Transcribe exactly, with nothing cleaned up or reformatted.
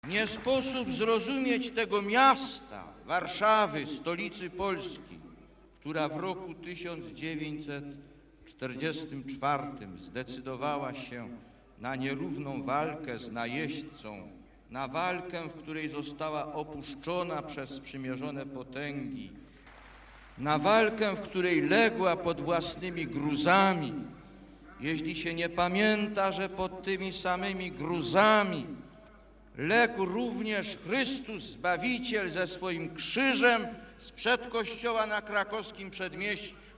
Nie sposób zrozumieć tego miasta, Warszawy, stolicy Polski, która w roku tysiąc dziewięćset czterdziestym czwartym zdecydowała się na nierówną walkę z najeźdźcą, na walkę, w której została opuszczona przez sprzymierzone potęgi, na walkę, w której legła pod własnymi gruzami, jeśli się nie pamięta, że pod tymi samymi gruzami legł również Chrystus Zbawiciel ze swoim krzyżem sprzed kościoła na krakowskim przedmieściu.